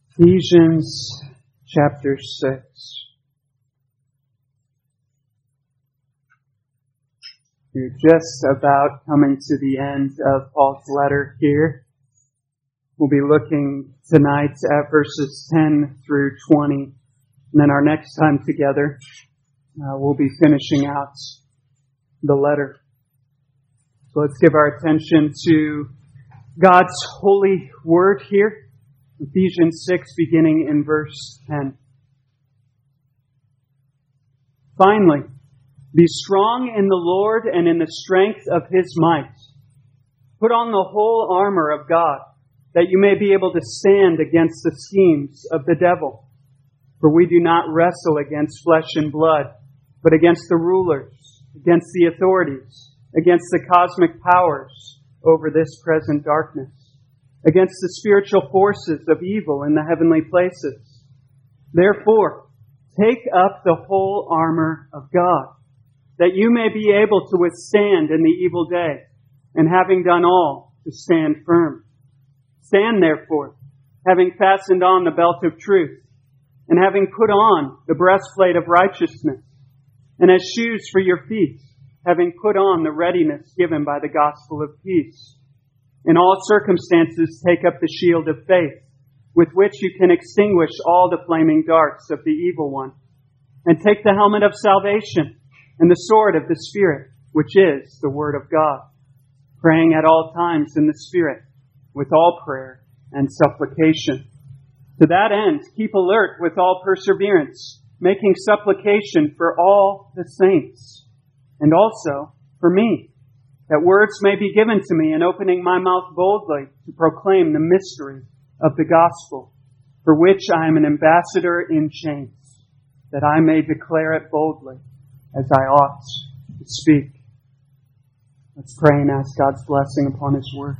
Ephesians chapter 6. We're just about coming to the end of Paul's letter here. We'll be looking tonight at verses 10 through 20. And then our next time together, we'll be finishing out the letter. So let's give our attention to God's holy word here. Ephesians 6, beginning in verse 10. Finally, be strong in the Lord and in the strength of His might. Put on the whole armor of God, that you may be able to stand against the schemes of the devil. For we do not wrestle against flesh and blood, but against the rulers, against the authorities, against the cosmic powers over this present darkness, against the spiritual forces of evil in the heavenly places. Therefore, take up the whole armor of God, that you may be able to withstand in the evil day, and having done all, to stand firm. Stand therefore, having fastened on the belt of truth, and having put on the breastplate of righteousness, and as shoes for your feet, having put on the readiness given by the gospel of peace. In all circumstances, take up the shield of faith, with which you can extinguish all the flaming darts of the evil one. And take the helmet of salvation and the sword of the Spirit, which is the Word of God, praying at all times in the Spirit, with all prayer and supplication. To that end, keep alert with all perseverance, making supplication for all the saints, and also for me, that words may be given to me in opening my mouth boldly to proclaim the mystery of the gospel, for which I am an ambassador in chains, that I may declare it boldly as I ought to speak. Let's pray and ask God's blessing upon His word.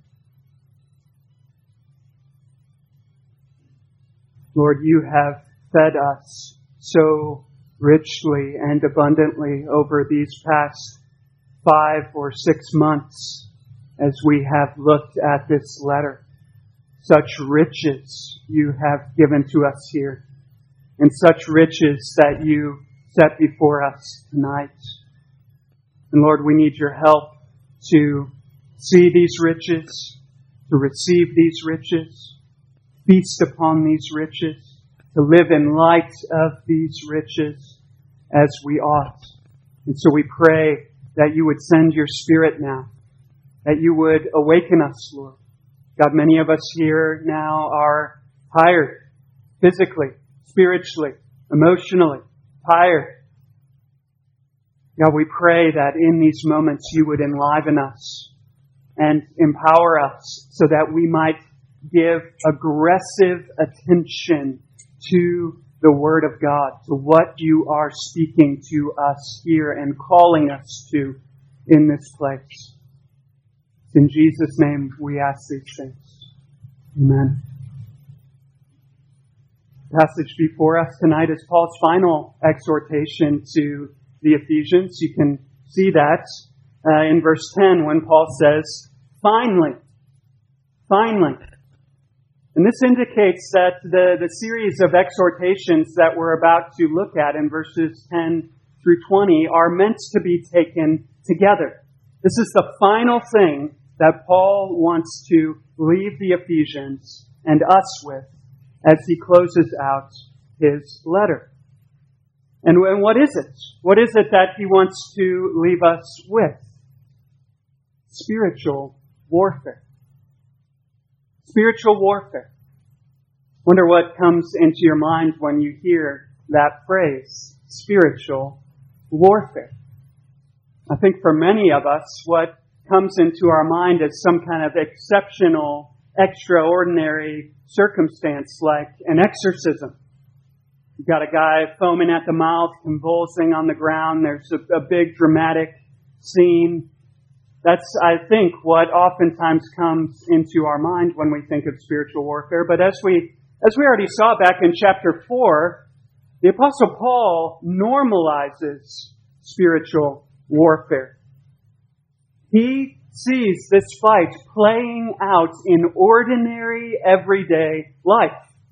Lord, you have fed us so richly and abundantly over these past 5 or 6 months as we have looked at this letter. Such riches you have given to us here, and such riches that you set before us tonight. And Lord, we need your help to see these riches, to receive these riches, feast upon these riches, to live in light of these riches as we ought. And so we pray that you would send your Spirit now, that you would awaken us, Lord. God, many of us here now are tired, physically, spiritually, emotionally, tired. God, we pray that in these moments you would enliven us and empower us so that we might give aggressive attention to the Word of God, to what you are speaking to us here and calling us to in this place. In Jesus' name we ask these things. Amen. The passage before us tonight is Paul's final exhortation to the Ephesians. You can see that in verse 10 when Paul says, finally. And this indicates that the series of exhortations that we're about to look at in verses 10 through 20 are meant to be taken together. This is the final thing that Paul wants to leave the Ephesians and us with as he closes out his letter. And what is it? What is it that he wants to leave us with? Spiritual warfare. Spiritual warfare. Wonder what comes into your mind when you hear that phrase, spiritual warfare. I think for many of us, what comes into our mind is some kind of exceptional, extraordinary circumstance like an exorcism. You've got a guy foaming at the mouth, convulsing on the ground. There's a big dramatic scene. That's, I think, what oftentimes comes into our mind when we think of spiritual warfare. But as we already saw back in chapter 4, the Apostle Paul normalizes spiritual warfare. He sees this fight playing out in ordinary, everyday life.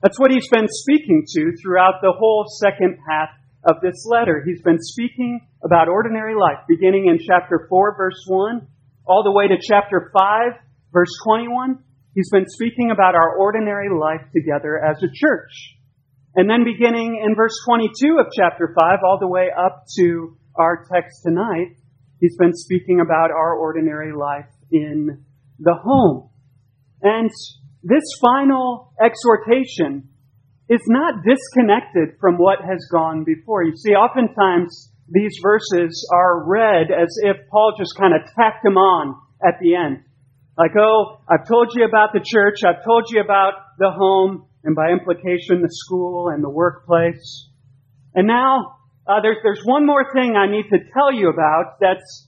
That's what he's been speaking to throughout the whole second half of this letter. He's been speaking about ordinary life, beginning in chapter 4, verse 1, all the way to chapter 5, verse 21. He's been speaking about our ordinary life together as a church. And then beginning in verse 22 of chapter 5, all the way up to our text tonight, he's been speaking about our ordinary life in the home. And this final exhortation is not disconnected from what has gone before. You see, oftentimes these verses are read as if Paul just kind of tacked them on at the end. Like, oh, I've told you about the church, I've told you about the home, and by implication, the school and the workplace. And now, there's one more thing I need to tell you about that's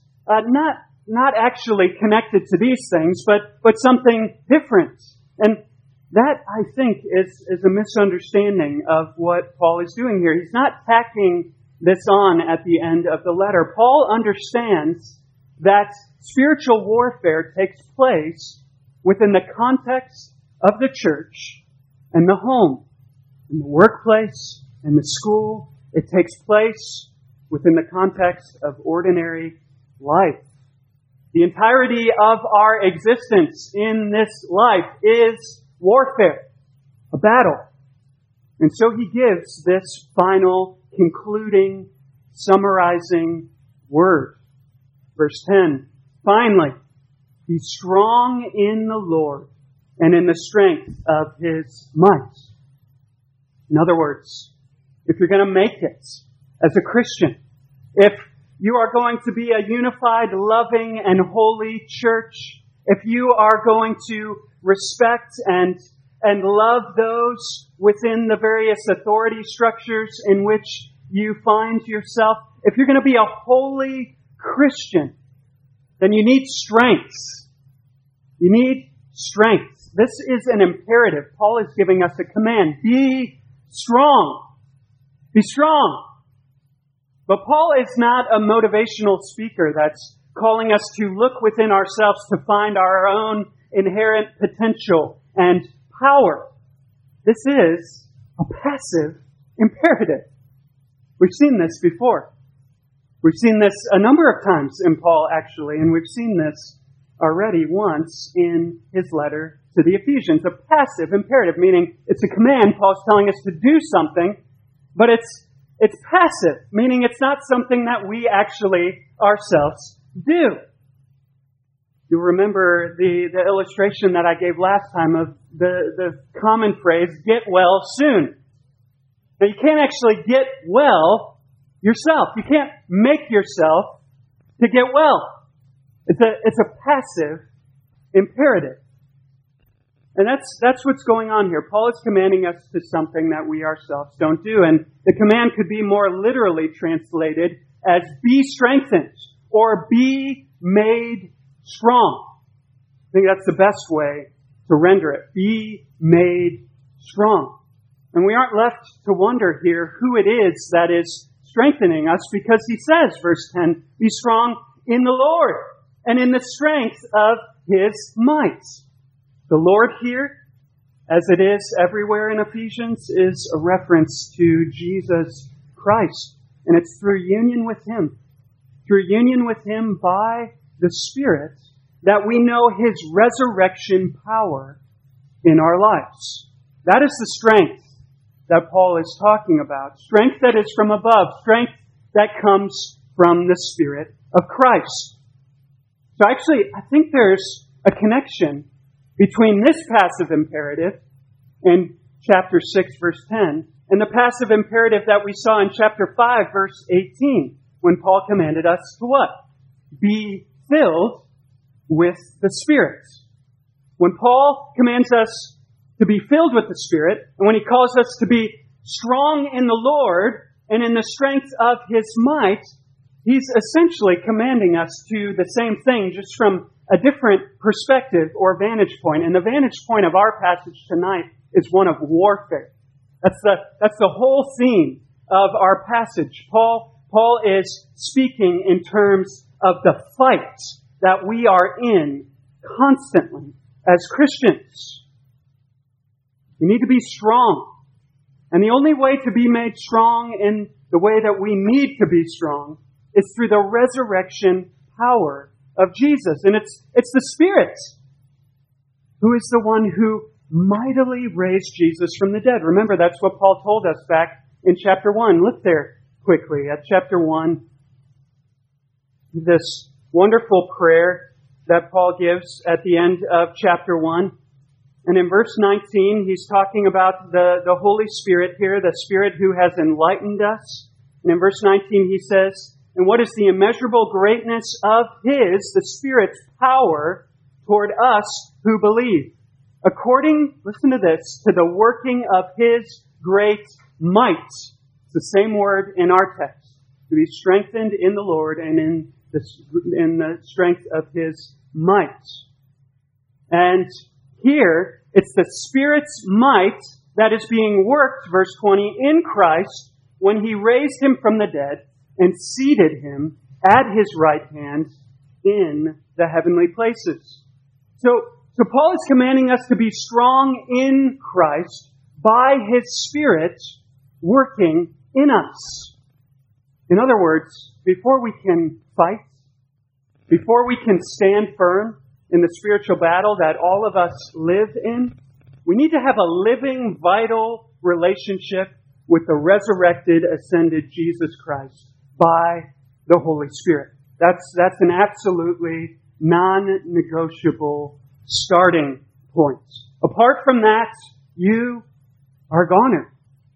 not actually connected to these things, but something different. And that, I think, is a misunderstanding of what Paul is doing here. He's not tacking this on at the end of the letter. Paul understands that spiritual warfare takes place within the context of the church and the home, and the workplace, and the school. It takes place within the context of ordinary life. The entirety of our existence in this life is warfare, a battle. And so he gives this final, concluding, summarizing word. Verse 10, finally, be strong in the Lord and in the strength of His might. In other words, if you're going to make it as a Christian, if you are going to be a unified, loving, and holy church, if you are going to respect and love those within the various authority structures in which you find yourself, if you're going to be a holy Christian, then you need strength. You need strength. This is an imperative. Paul is giving us a command. Be strong. Be strong. But Paul is not a motivational speaker that's calling us to look within ourselves to find our own inherent potential and power. This is a passive imperative. We've seen this before. We've seen this a number of times in Paul, actually, and we've seen this already once in his letter to the Ephesians. A passive imperative, meaning it's a command. Paul's telling us to do something, but it's passive, meaning it's not something that we actually ourselves do. You'll remember the illustration that I gave last time of the common phrase, get well soon. Now, you can't actually get well yourself. You can't make yourself to get well. It's a passive imperative. And that's what's going on here. Paul is commanding us to something that we ourselves don't do. And the command could be more literally translated as be strengthened or be made strong. I think that's the best way to render it. Be made strong. And we aren't left to wonder here who it is that is strengthening us, because he says, verse 10, be strong in the Lord and in the strength of His might. The Lord here, as it is everywhere in Ephesians, is a reference to Jesus Christ. And it's through union with Him, by the Spirit, that we know His resurrection power in our lives. That is the strength that Paul is talking about. Strength that is from above. Strength that comes from the Spirit of Christ. So actually, I think there's a connection between this passive imperative in chapter 6, verse 10, and the passive imperative that we saw in chapter 5, verse 18, when Paul commanded us to what? Be filled with the Spirit. When Paul commands us to be filled with the Spirit, and when he calls us to be strong in the Lord and in the strength of His might, he's essentially commanding us to the same thing, just from a different perspective or vantage point. And the vantage point of our passage tonight is one of warfare. That's the whole theme of our passage. Paul is speaking in terms of the fight that we are in constantly as Christians. We need to be strong. And the only way to be made strong in the way that we need to be strong is through the resurrection power of Jesus. And it's the Spirit who is the one who mightily raised Jesus from the dead. Remember, that's what Paul told us back in chapter 1. Look there quickly at chapter 1. This wonderful prayer that Paul gives at the end of chapter 1. And in verse 19, he's talking about the Holy Spirit here, the Spirit who has enlightened us. And in verse 19, he says, "And what is the immeasurable greatness of His, the Spirit's power, toward us who believe? According," listen to this, "to the working of His great might." It's the same word in our text. To be strengthened in the Lord and in the strength of His might. And here, it's the Spirit's might that is being worked, verse 20, in Christ when He raised Him from the dead and seated Him at His right hand in the heavenly places. So Paul is commanding us to be strong in Christ by His Spirit working in us. In other words, before we can fight, before we can stand firm in the spiritual battle that all of us live in, we need to have a living, vital relationship with the resurrected, ascended Jesus Christ by the Holy Spirit. That's an absolutely non-negotiable starting point. Apart from that, you are a goner.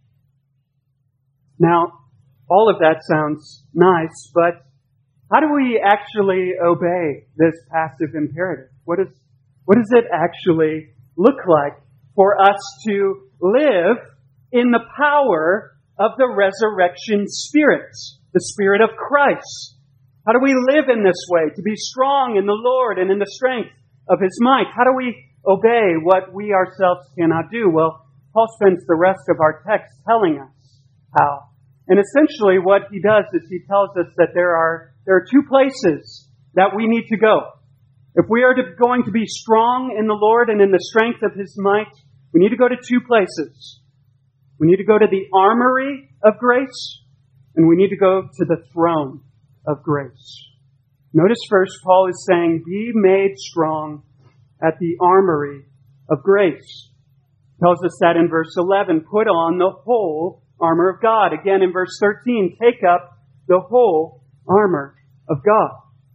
Now, all of that sounds nice, but how do we actually obey this passive imperative? What does it actually look like for us to live in the power of the resurrection Spirit, the Spirit of Christ? How do we live in this way, to be strong in the Lord and in the strength of His might? How do we obey what we ourselves cannot do? Well, Paul spends the rest of our text telling us how. And essentially what he does is he tells us that there are two places that we need to go. If we are going to be strong in the Lord and in the strength of His might, we need to go to two places. We need to go to the armory of grace, and we need to go to the throne of grace. Notice first, Paul is saying, be made strong at the armory of grace. He tells us that in verse 11, put on the whole armor of God. Again in verse 13, take up the whole armor of God.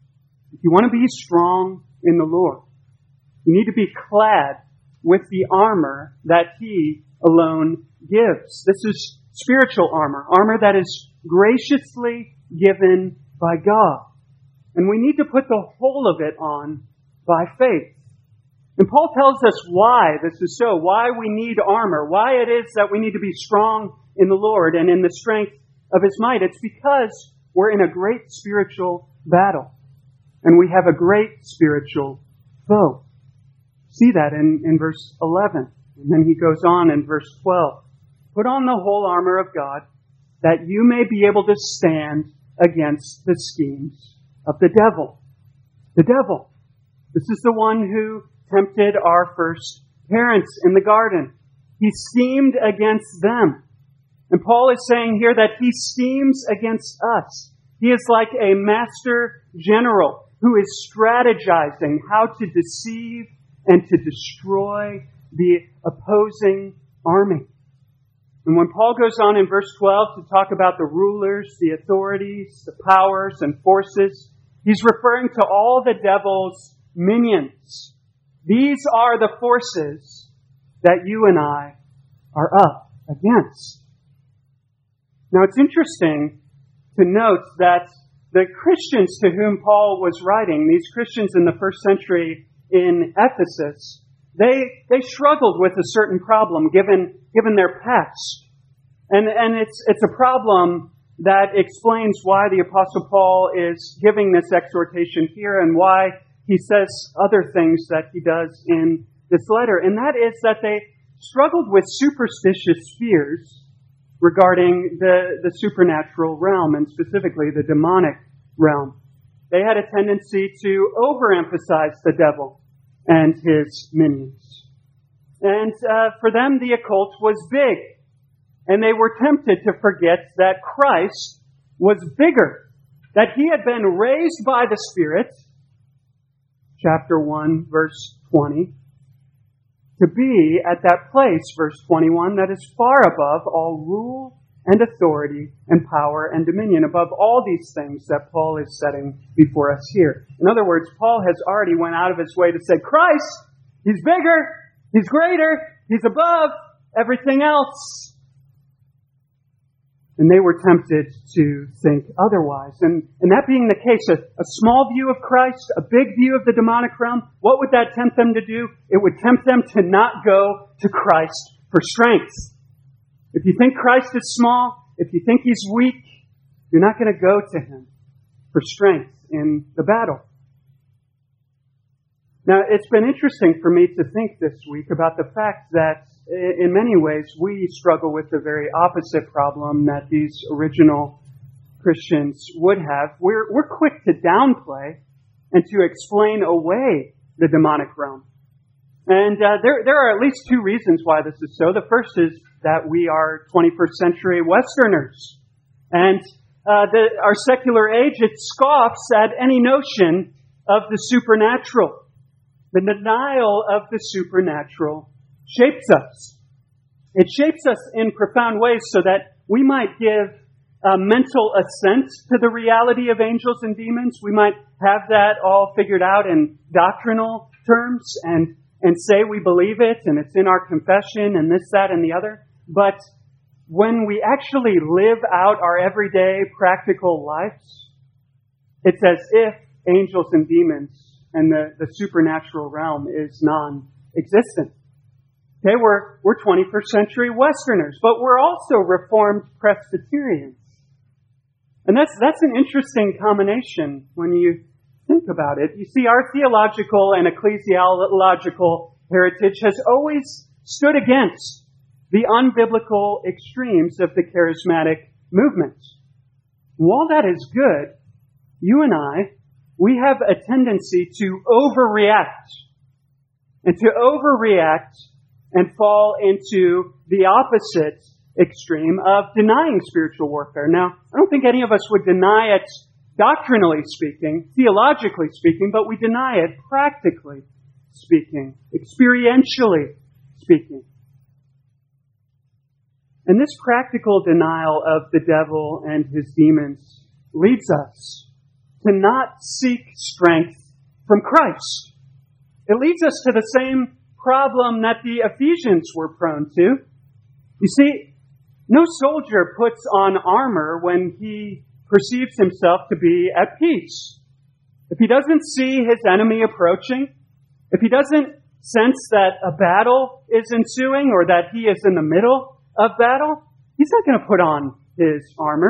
If you want to be strong in the Lord, you need to be clad with the armor that He alone gives. This is spiritual armor that is graciously given by God. And we need to put the whole of it on by faith. And Paul tells us why this is so, why we need armor, why it is that we need to be strong in the Lord and in the strength of His might. It's because we're in a great spiritual battle. And we have a great spiritual foe. See that in verse 11. And then he goes on in verse 12. Put on the whole armor of God, that you may be able to stand against the schemes of the devil. The devil. This is the one who tempted our first parents in the garden. He schemed against them. And Paul is saying here that he schemes against us. He is like a master general who is strategizing how to deceive and to destroy the opposing army. And when Paul goes on in verse 12 to talk about the rulers, the authorities, the powers and forces, he's referring to all the devil's minions. These are the forces that you and I are up against. Now it's interesting to note that the Christians to whom Paul was writing, these Christians in the first century in Ephesus, they struggled with a certain problem given their past. And it's a problem that explains why the Apostle Paul is giving this exhortation here and why he says other things that he does in this letter. And that is that they struggled with superstitious fears regarding the supernatural realm, and specifically the demonic realm. They had a tendency to overemphasize the devil and his minions. And for them, the occult was big. And they were tempted to forget that Christ was bigger, that He had been raised by the Spirit, chapter 1, verse 20, to be at that place, verse 21, that is far above all rule and authority and power and dominion, above all these things that Paul is setting before us here. In other words, Paul has already went out of his way to say, Christ, He's bigger, He's greater, He's above everything else. And they were tempted to think otherwise. And that being the case, a small view of Christ, a big view of the demonic realm, what would that tempt them to do? It would tempt them to not go to Christ for strength. If you think Christ is small, if you think He's weak, you're not going to go to Him for strength in the battle. Now, it's been interesting for me to think this week about the fact that in many ways we struggle with the very opposite problem that these original Christians would have. We're quick to downplay and to explain away the demonic realm. And there are at least two reasons why this is so. The first is that we are 21st century Westerners. And our secular age, it scoffs at any notion of the supernatural. The denial of the supernatural shapes us. It shapes us in profound ways so that we might give mental assent to the reality of angels and demons. We might have that all figured out in doctrinal terms and say we believe it and it's in our confession and this, that, and the other. But when we actually live out our everyday practical lives, it's as if angels and demons and the supernatural realm is non-existent. Okay, we're 21st century Westerners, but we're also Reformed Presbyterians. And that's an interesting combination when you think about it. You see, our theological and ecclesiological heritage has always stood against the unbiblical extremes of the charismatic movement. While that is good, you and I, we have a tendency to overreact and fall into the opposite extreme of denying spiritual warfare. Now, I don't think any of us would deny it doctrinally speaking, theologically speaking, but we deny it practically speaking, experientially speaking. And this practical denial of the devil and his demons leads us to not seek strength from Christ. It leads us to the same problem that the Ephesians were prone to. You see, no soldier puts on armor when he perceives himself to be at peace. If he doesn't see his enemy approaching, if he doesn't sense that a battle is ensuing or that he is in the middle of battle, he's not going to put on his armor.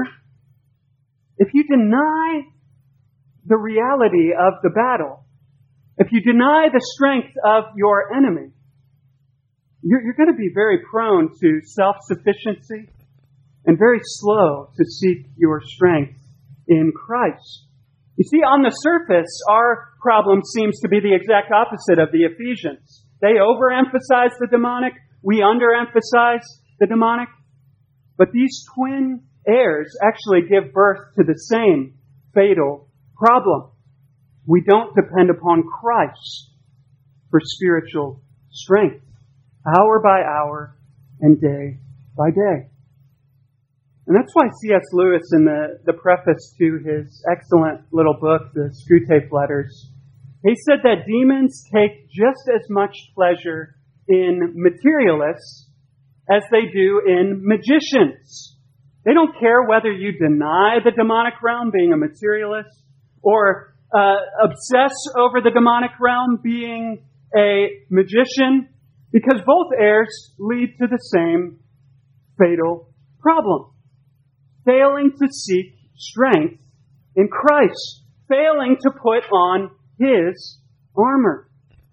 If you deny the reality of the battle, if you deny the strength of your enemy, you're going to be very prone to self-sufficiency and very slow to seek your strength in Christ. You see, on the surface, our problem seems to be the exact opposite of the Ephesians. They overemphasize the demonic. We underemphasize the demonic. But these twin errors actually give birth to the same fatal problem. We don't depend upon Christ for spiritual strength, hour by hour and day by day. And that's why C.S. Lewis, in the preface to his excellent little book, The Screwtape Letters, he said that demons take just as much pleasure in materialists as they do in magicians. They don't care whether you deny the demonic realm, being a materialist, or obsess over the demonic realm, being a magician, because both errors lead to the same fatal problem. Failing to seek strength in Christ. Failing to put on His armor.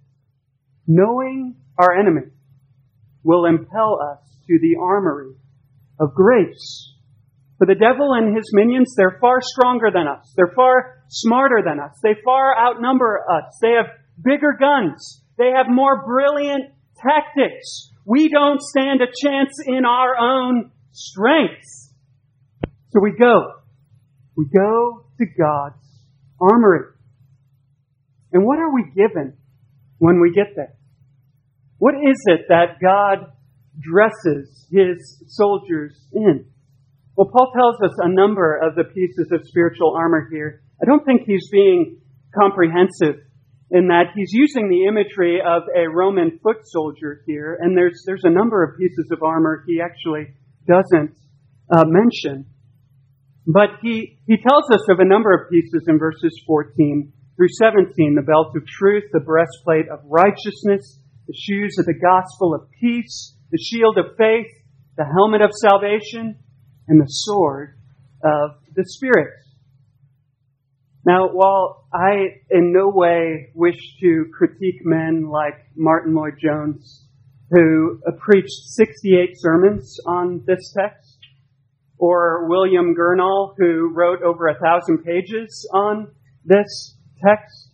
Knowing our enemy will impel us to the armory of grace. For the devil and his minions, they're far stronger than us. They're far smarter than us. They far outnumber us. They have bigger guns. They have more brilliant tactics. We don't stand a chance in our own strength. So we go. We go to God's armory. And what are we given when we get there? What is it that God dresses His soldiers in? Well, Paul tells us a number of the pieces of spiritual armor here. I don't think he's being comprehensive in that he's using the imagery of a Roman foot soldier here, and there's a number of pieces of armor he actually doesn't mention. But he tells us of a number of pieces in verses 14 through 17, the belt of truth, the breastplate of righteousness, the shoes of the gospel of peace, the shield of faith, the helmet of salvation, and the sword of the Spirit. Now, while I in no way wish to critique men like Martin Lloyd-Jones, who preached 68 sermons on this text, or William Gurnall, who wrote over 1,000 pages on this text,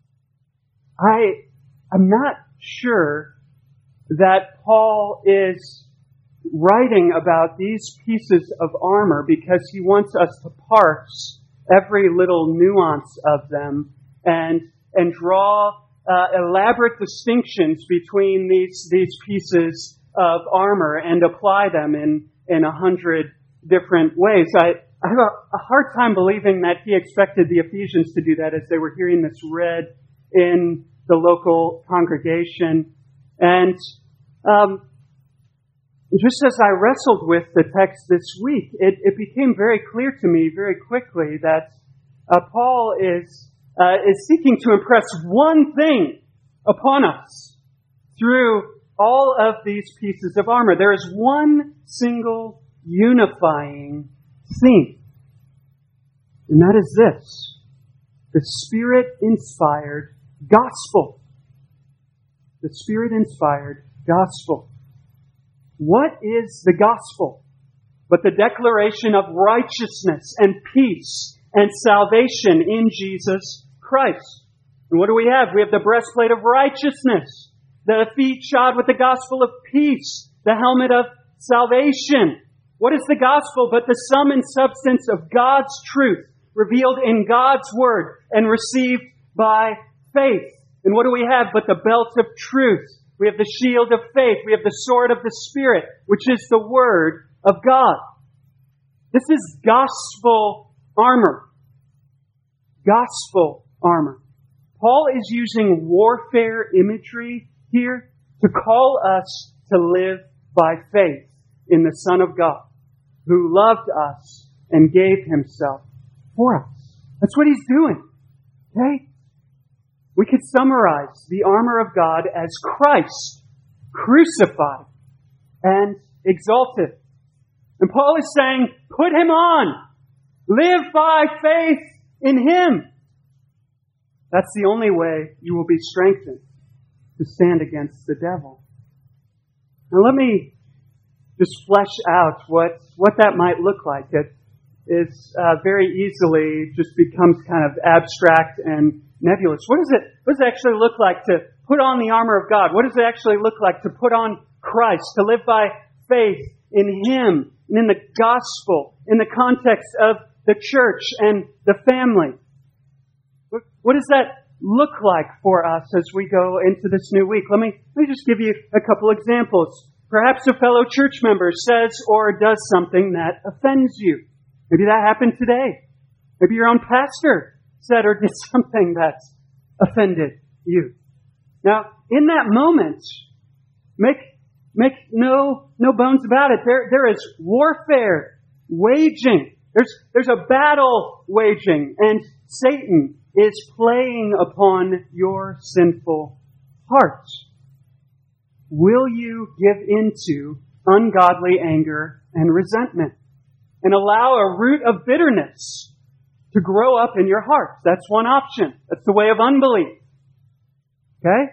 I'm not sure that Paul is writing about these pieces of armor because he wants us to parse every little nuance of them and draw elaborate distinctions between these pieces of armor and apply them in 100 different ways. I have a hard time believing that he expected the Ephesians to do that as they were hearing this read in the local congregation. And just as I wrestled with the text this week, it became very clear to me very quickly that Paul is seeking to impress one thing upon us through all of these pieces of armor. There is one single unifying theme, and that is this: the Spirit-inspired gospel. The Spirit-inspired gospel. What is the gospel but the declaration of righteousness and peace and salvation in Jesus Christ? And what do we have? We have the breastplate of righteousness, the feet shod with the gospel of peace, the helmet of salvation. What is the gospel but the sum and substance of God's truth revealed in God's word and received by faith? And what do we have but the belt of truth? We have the shield of faith. We have the sword of the Spirit, which is the Word of God. This is gospel armor. Gospel armor. Paul is using warfare imagery here to call us to live by faith in the Son of God, who loved us and gave Himself for us. That's what He's doing. Okay? We could summarize the armor of God as Christ crucified and exalted. And Paul is saying, put Him on. Live by faith in Him. That's the only way you will be strengthened to stand against the devil. Now let me just flesh out what that might look like. It is very easily just becomes kind of abstract and nebulous. What does it actually look like to put on the armor of God? What does it actually look like to put on Christ, to live by faith in Him and in the gospel, in the context of the church and the family? What does that look like for us as we go into this new week? Let me just give you a couple examples. Perhaps a fellow church member says or does something that offends you. Maybe that happened today. Maybe your own pastor said or did something that offended you. Now, in that moment, make no bones about it. There is warfare waging. There's a battle waging, and Satan is playing upon your sinful heart. Will you give into ungodly anger and resentment and allow a root of bitterness to grow up in your heart? That's one option. That's the way of unbelief. Okay?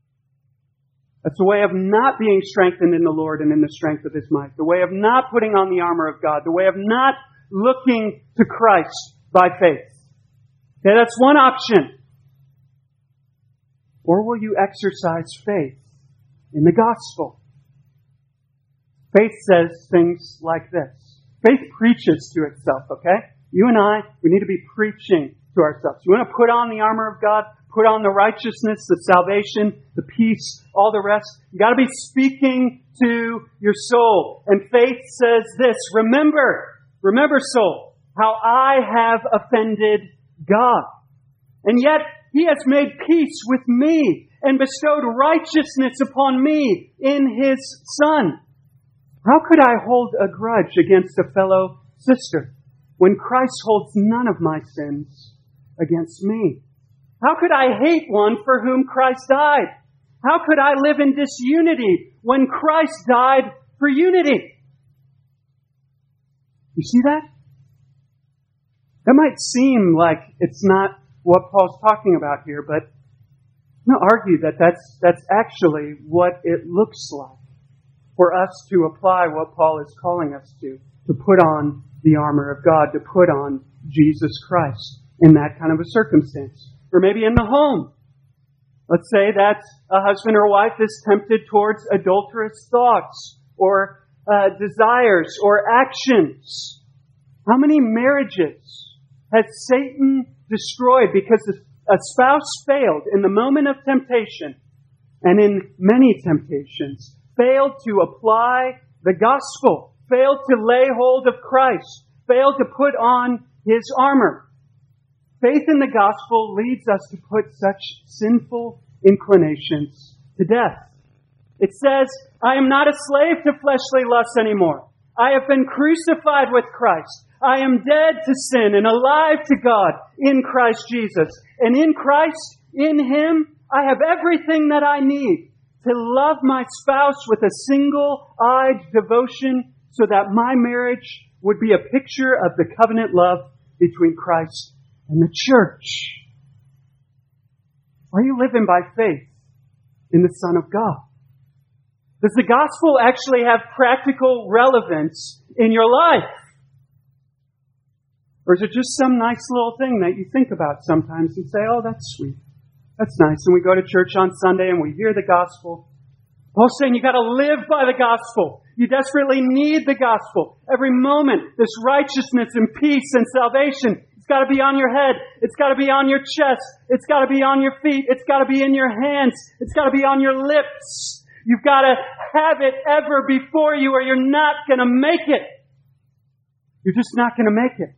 That's the way of not being strengthened in the Lord and in the strength of His might. The way of not putting on the armor of God. The way of not looking to Christ by faith. Okay, that's one option. Or will you exercise faith in the gospel. Faith says things like this. Faith preaches to itself, okay? You and I, we need to be preaching to ourselves. You want to put on the armor of God, put on the righteousness, the salvation, the peace, all the rest. You got to be speaking to your soul. And faith says this, remember, soul, how I have offended God. And yet, He has made peace with me and bestowed righteousness upon me in His Son. How could I hold a grudge against a fellow sister when Christ holds none of my sins against me? How could I hate one for whom Christ died? How could I live in disunity when Christ died for unity? You see that? That might seem like it's not what Paul's talking about here, but I'm going to argue that that's actually what it looks like for us to apply what Paul is calling us to put on the armor of God, to put on Jesus Christ in that kind of a circumstance. Or maybe in the home. Let's say that a husband or wife is tempted towards adulterous thoughts or desires or actions. How many marriages has Satan destroyed because a spouse failed in the moment of temptation and in many temptations, failed to apply the gospel, failed to lay hold of Christ, failed to put on His armor? Faith in the gospel leads us to put such sinful inclinations to death. It says, I am not a slave to fleshly lusts anymore. I have been crucified with Christ. I am dead to sin and alive to God in Christ Jesus. And in Christ, in Him, I have everything that I need to love my spouse with a single-eyed devotion so that my marriage would be a picture of the covenant love between Christ and the church. Are you living by faith in the Son of God? Does the gospel actually have practical relevance in your life? Or is it just some nice little thing that you think about sometimes and say, oh, that's sweet. That's nice. And we go to church on Sunday and we hear the gospel. Paul's saying you got to live by the gospel. You desperately need the gospel. Every moment, this righteousness and peace and salvation, it's got to be on your head. It's got to be on your chest. It's got to be on your feet. It's got to be in your hands. It's got to be on your lips. You've got to have it ever before you or you're not going to make it. You're just not going to make it.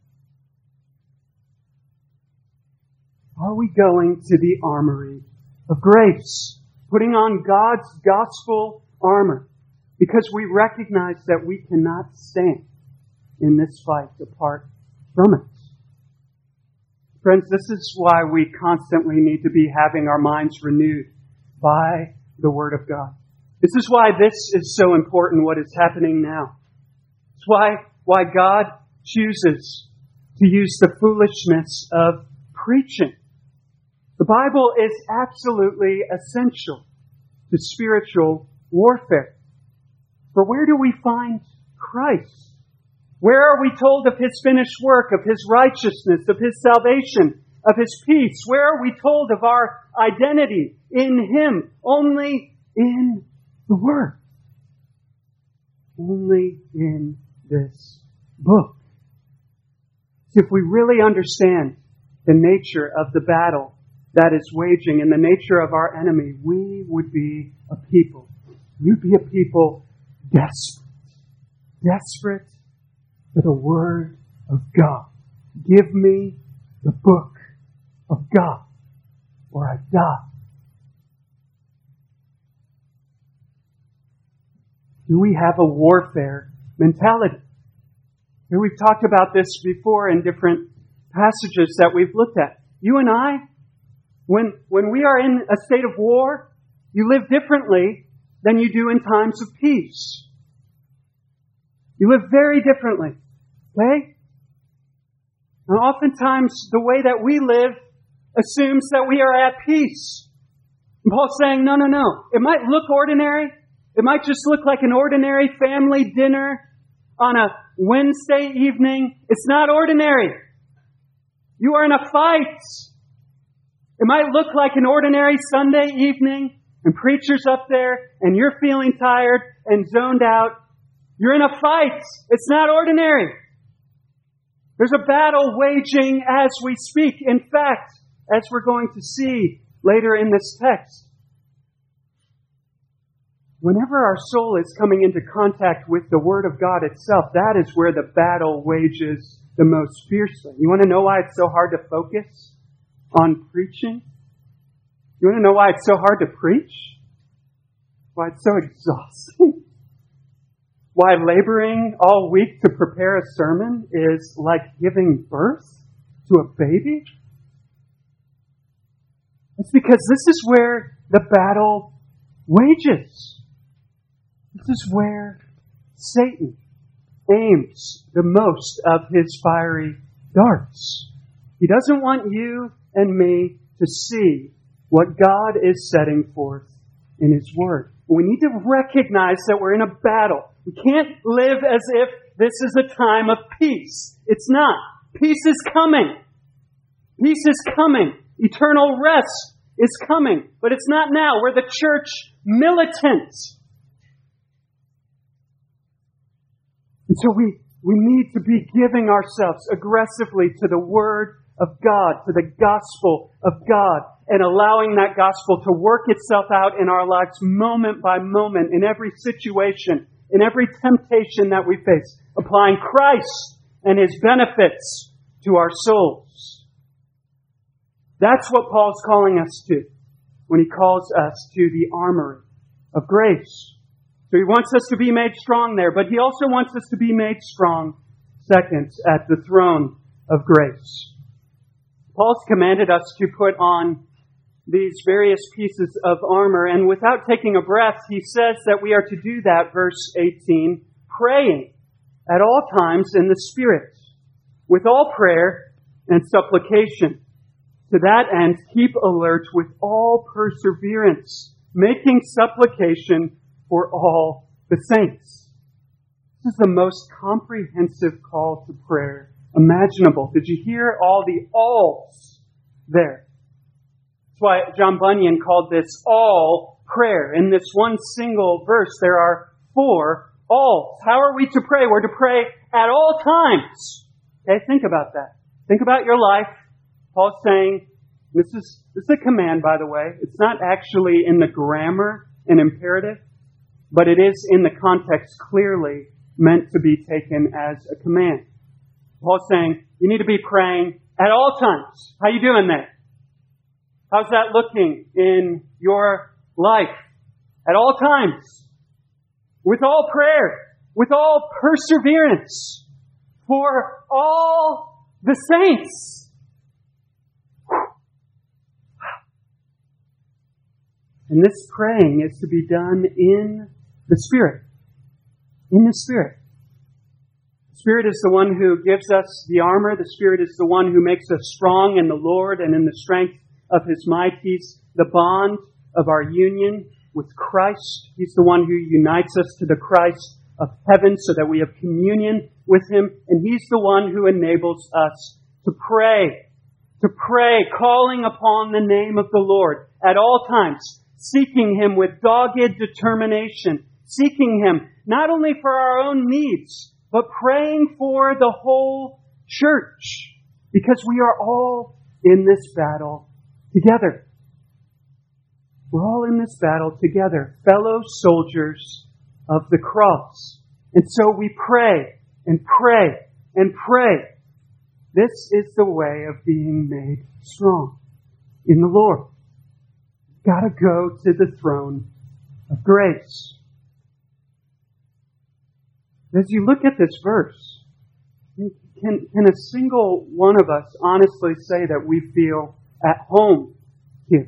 Are we going to the armory of grace, putting on God's gospel armor, because we recognize that we cannot stand in this fight apart from it? Friends, this is why we constantly need to be having our minds renewed by the Word of God. This is why this is so important, what is happening now. It's why God chooses to use the foolishness of preaching. The Bible is absolutely essential to spiritual warfare. For where do we find Christ? Where are we told of His finished work, of His righteousness, of His salvation, of His peace? Where are we told of our identity in Him? Only in the Word. Only in this book. If we really understand the nature of the battle that is waging and the nature of our enemy, we would be a people. We would be a people desperate. Desperate for the Word of God. Give me the book of God, or I die. Do we have a warfare mentality? Here we've talked about this before in different passages that we've looked at. You and I, when we are in a state of war, you live differently than you do in times of peace. You live very differently. Okay? And oftentimes, the way that we live assumes that we are at peace. And Paul's saying, no. It might look ordinary. It might just look like an ordinary family dinner on a Wednesday evening. It's not ordinary. You are in a fight. It might look like an ordinary Sunday evening, and preacher's up there, and you're feeling tired and zoned out. You're in a fight. It's not ordinary. There's a battle waging as we speak. In fact, as we're going to see later in this text, whenever our soul is coming into contact with the Word of God itself, that is where the battle wages the most fiercely. You want to know why it's so hard to focus on preaching? You want to know why it's so hard to preach? Why it's so exhausting? Why laboring all week to prepare a sermon is like giving birth to a baby? It's because this is where the battle wages. This is where Satan aims the most of his fiery darts. He doesn't want you and me to see what God is setting forth in His Word. We need to recognize that we're in a battle. We can't live as if this is a time of peace. It's not. Peace is coming. Peace is coming. Eternal rest is coming. But it's not now. We're the church militant. And so we need to be giving ourselves aggressively to the Word of God, to the gospel of God, and allowing that gospel to work itself out in our lives moment by moment, in every situation, in every temptation that we face, applying Christ and His benefits to our souls. That's what Paul's calling us to when he calls us to the armory of grace. So he wants us to be made strong there, but he also wants us to be made strong, second, at the throne of grace. Paul's commanded us to put on these various pieces of armor, and without taking a breath, he says that we are to do that, verse 18, praying at all times in the Spirit, with all prayer and supplication. To that end, keep alert with all perseverance, making supplication for all the saints. This is the most comprehensive call to prayer imaginable. Did you hear all the alls there? That's why John Bunyan called this all prayer. In this one single verse, there are 4 alls. How are we to pray? We're to pray at all times. Okay, think about that. Think about your life. Paul's saying, this is a command, by the way. It's not actually in the grammar an imperative, but it is in the context clearly meant to be taken as a command. Paul's saying, you need to be praying at all times. How you doing there? How's that looking in your life? At all times. With all prayer. With all perseverance. For all the saints. And this praying is to be done in the Spirit. In the Spirit. The Spirit is the one who gives us the armor. The Spirit is the one who makes us strong in the Lord and in the strength of His might. He's the bond of our union with Christ. He's the one who unites us to the Christ of heaven so that we have communion with Him. And He's the one who enables us to pray, calling upon the name of the Lord at all times, seeking Him with dogged determination, seeking Him not only for our own needs, but praying for the whole church, because we are all in this battle together. We're all in this battle together, fellow soldiers of the cross. And so we pray and pray and pray. This is the way of being made strong in the Lord. You've got to go to the throne of grace. As you look at this verse, can a single one of us honestly say that we feel at home here?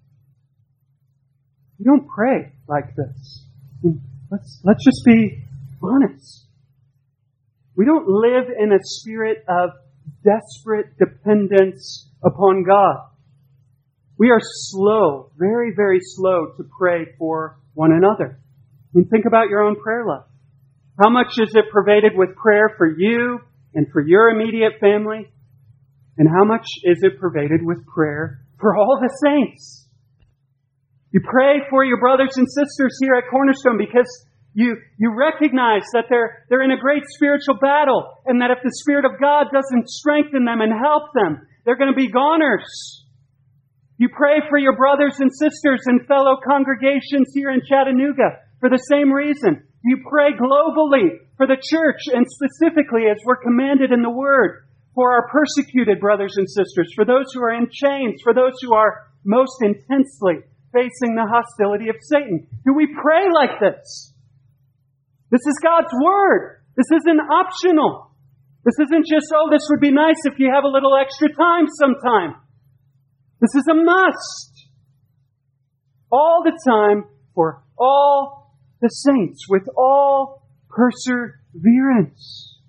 You don't pray like this. Let's just be honest. We don't live in a spirit of desperate dependence upon God. We are slow, very, very slow to pray for one another. I mean, think about your own prayer life. How much is it pervaded with prayer for you and for your immediate family? And how much is it pervaded with prayer for all the saints? You pray for your brothers and sisters here at Cornerstone because you recognize that they're in a great spiritual battle, and that if the Spirit of God doesn't strengthen them and help them, they're going to be goners. You pray for your brothers and sisters and fellow congregations here in Chattanooga for the same reason. You pray globally for the church, and specifically, as we're commanded in the Word, for our persecuted brothers and sisters, for those who are in chains, for those who are most intensely facing the hostility of Satan. Do we pray like this? This is God's Word. This isn't optional. This isn't just, this would be nice if you have a little extra time sometime. This is a must. All the time for all the saints with all perseverance.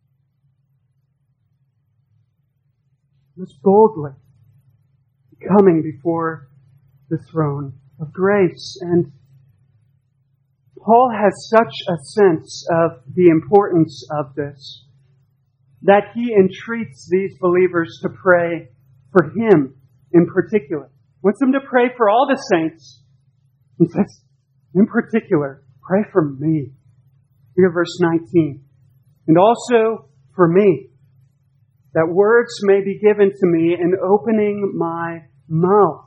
Most boldly coming before the throne of grace. And Paul has such a sense of the importance of this that he entreats these believers to pray for him in particular. He wants them to pray for all the saints. He says, in particular, pray for me. Look at verse 19. And also for me, that words may be given to me in opening my mouth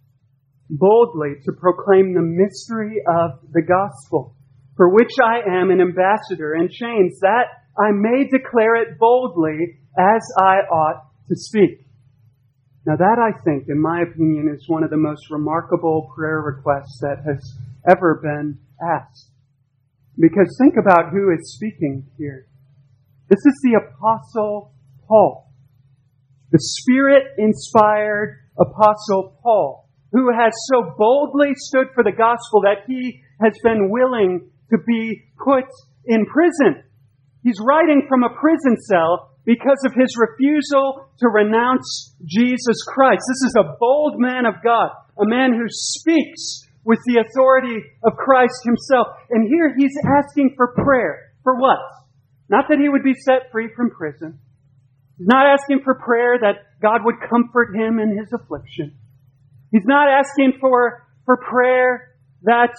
boldly to proclaim the mystery of the gospel, for which I am an ambassador in chains, that I may declare it boldly as I ought to speak. Now that, I think, in my opinion, is one of the most remarkable prayer requests that has ever been asked. Because think about who is speaking here. This is the Apostle Paul, the Spirit-inspired Apostle Paul, who has so boldly stood for the gospel that he has been willing to be put in prison. He's writing from a prison cell because of his refusal to renounce Jesus Christ. This is a bold man of God, a man who speaks with the authority of Christ himself. And here he's asking for prayer. For what? Not that he would be set free from prison. He's not asking for prayer that God would comfort him in his affliction. He's not asking for prayer that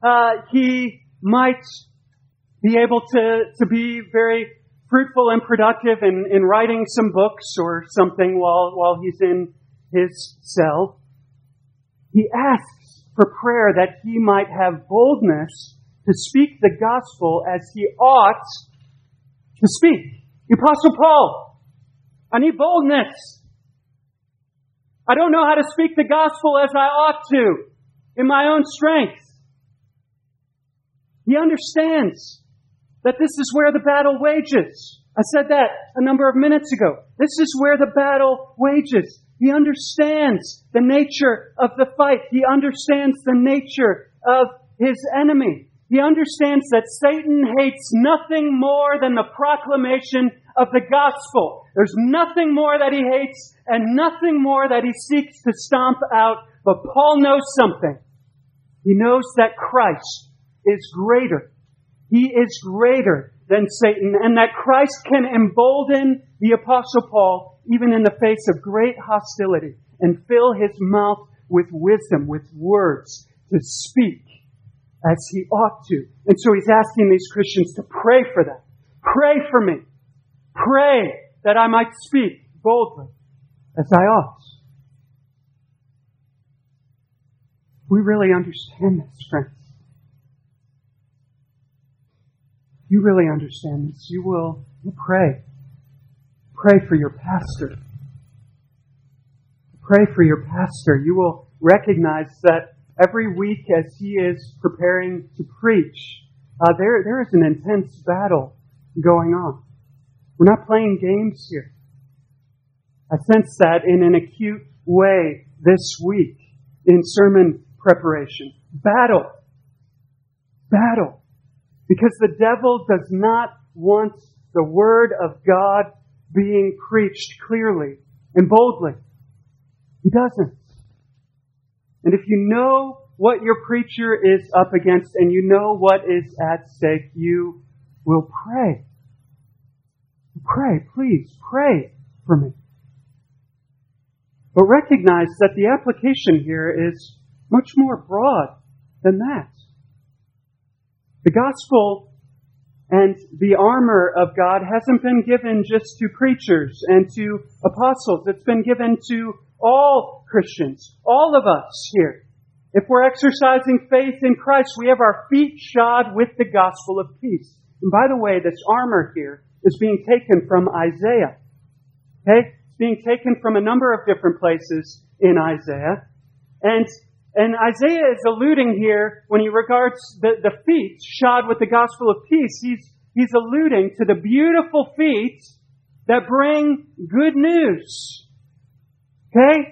he might be able to be very fruitful and productive in writing some books or something while he's in his cell. He asks for prayer that he might have boldness to speak the gospel as he ought to speak. The Apostle Paul, I need boldness. I don't know how to speak the gospel as I ought to in my own strength. He understands that this is where the battle wages. I said that a number of minutes ago. This is where the battle wages. He understands the nature of the fight. He understands the nature of his enemy. He understands that Satan hates nothing more than the proclamation of the gospel. There's nothing more that he hates and nothing more that he seeks to stomp out. But Paul knows something. He knows that Christ is greater. He is greater than Satan, and that Christ can embolden the Apostle Paul even in the face of great hostility and fill his mouth with wisdom, with words to speak as he ought to. And so he's asking these Christians to pray for that. Pray for me. Pray that I might speak boldly as I ought. We really understand this, friends. You really understand this. You will pray. Pray for your pastor. Pray for your pastor. You will recognize that every week as he is preparing to preach, there is an intense battle going on. We're not playing games here. I sense that in an acute way this week in sermon preparation. Battle. Battle. Because the devil does not want the Word of God being preached clearly and boldly. He doesn't. And if you know what your preacher is up against and you know what is at stake, you will pray. Pray, please, pray for me. But recognize that the application here is much more broad than that. The gospel and the armor of God hasn't been given just to preachers and to apostles. It's been given to all Christians, all of us here. If we're exercising faith in Christ, we have our feet shod with the gospel of peace. And by the way, this armor here is being taken from Isaiah. Okay? It's being taken from a number of different places in Isaiah. And Isaiah is alluding here, when he regards the feet shod with the gospel of peace, he's alluding to the beautiful feet that bring good news. Okay?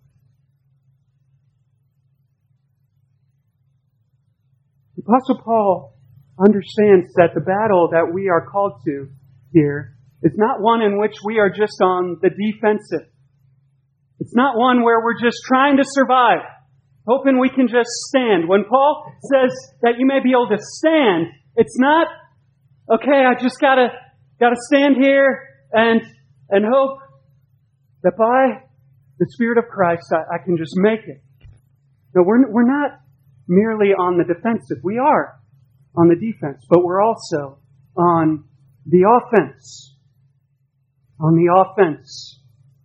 The Apostle Paul understands that the battle that we are called to here is not one in which we are just on the defensive. It's not one where we're just trying to survive, hoping we can just stand. When Paul says that you may be able to stand, it's not, okay, I just gotta stand here and hope that by the Spirit of Christ I can just make it. No, we're not merely on the defensive. We are on the defense, but we're also on the offense. On the offense.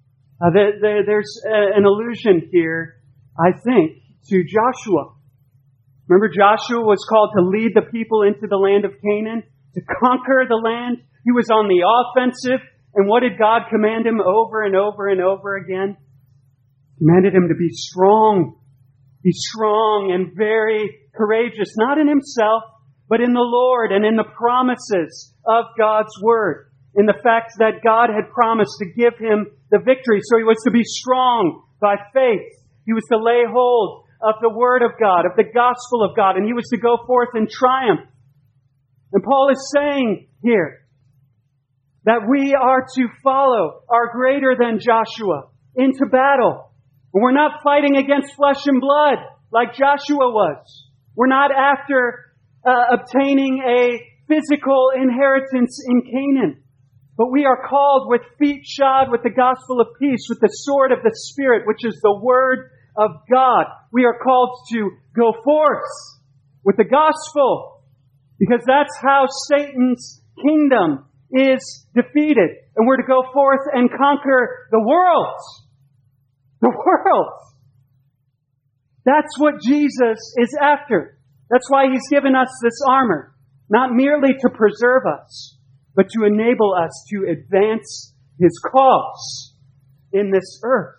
There's an allusion here, I think, to Joshua. Remember, Joshua was called to lead the people into the land of Canaan, to conquer the land. He was on the offensive. And what did God command him over and over and over again? He commanded him to be strong. Be strong and very courageous, not in himself, but in the Lord and in the promises of God's Word. In the fact that God had promised to give him the victory. So he was to be strong by faith. He was to lay hold of the Word of God, of the gospel of God, and he was to go forth in triumph. And Paul is saying here that we are to follow our greater than Joshua into battle. And we're not fighting against flesh and blood like Joshua was. We're not after obtaining a physical inheritance in Canaan. But we are called with feet shod with the gospel of peace, with the sword of the Spirit, which is the Word of God. We are called to go forth with the gospel, because that's how Satan's kingdom is defeated. And we're to go forth and conquer the world. The world. That's what Jesus is after. That's why He's given us this armor. Not merely to preserve us, but to enable us to advance His cause in this earth.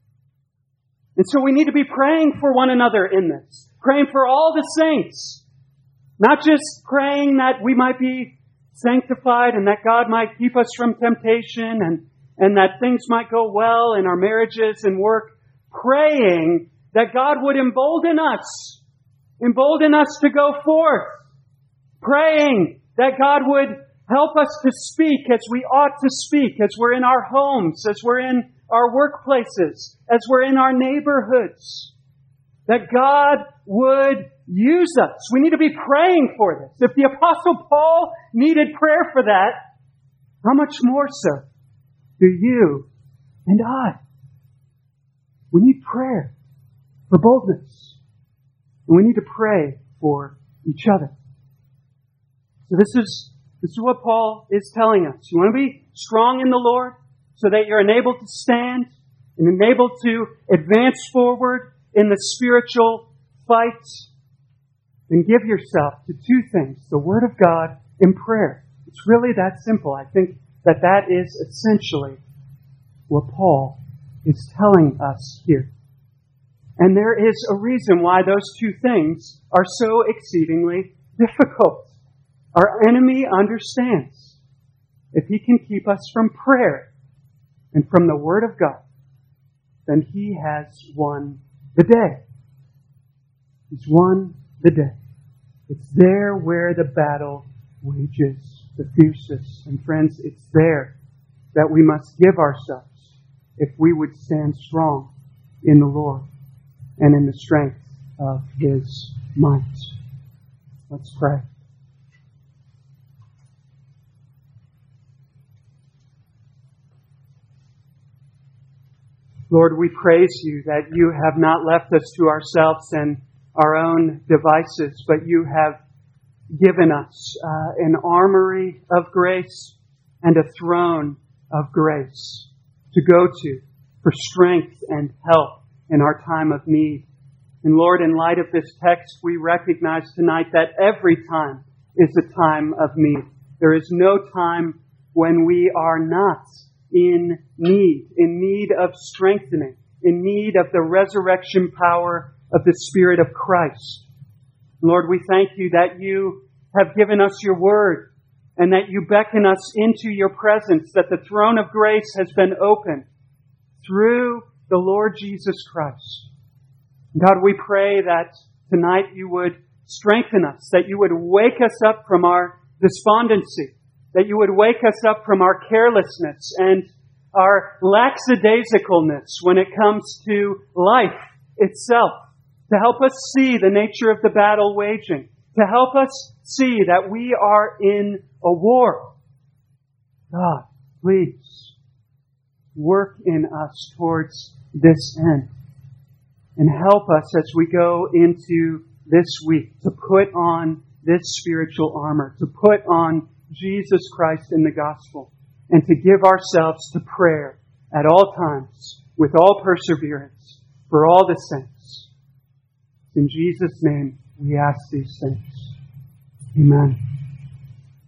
And so we need to be praying for one another in this. Praying for all the saints. Not just praying that we might be sanctified and that God might keep us from temptation and that things might go well in our marriages and work. Praying that God would embolden us to go forth. Praying that God would help us to speak as we ought to speak, as we're in our homes, as we're in our workplaces, as we're in our neighborhoods. That God would use us. We need to be praying for this. If the Apostle Paul needed prayer for that, how much more so do you and I? We need prayer for boldness. And we need to pray for each other. So this is what Paul is telling us. You want to be strong in the Lord so that you're enabled to stand and enabled to advance forward in the spiritual fight. And give yourself to two things, the Word of God and prayer. It's really that simple. I think that is essentially what Paul is telling us here. And there is a reason why those two things are so exceedingly difficult. Our enemy understands if he can keep us from prayer and from the Word of God, then he has won the day. He's won the day. It's there where the battle wages the fiercest. And friends, it's there that we must give ourselves if we would stand strong in the Lord and in the strength of His might. Let's pray. Lord, we praise you that you have not left us to ourselves and our own devices, but you have given us an armory of grace and a throne of grace to go to for strength and help in our time of need. And Lord, in light of this text, we recognize tonight that every time is a time of need. There is no time when we are not in need of strengthening, in need of the resurrection power of the Spirit of Christ. Lord, we thank you that you have given us your word and that you beckon us into your presence, that the throne of grace has been opened through the Lord Jesus Christ. God, we pray that tonight you would strengthen us, that you would wake us up from our despondency, that you would wake us up from our carelessness and our lackadaisicalness when it comes to life itself, to help us see the nature of the battle waging, to help us see that we are in a war. God, please work in us towards this end and help us as we go into this week to put on this spiritual armor, to put on Jesus Christ in the gospel, and to give ourselves to prayer at all times with all perseverance for all the saints. In Jesus' name we ask these things. Amen.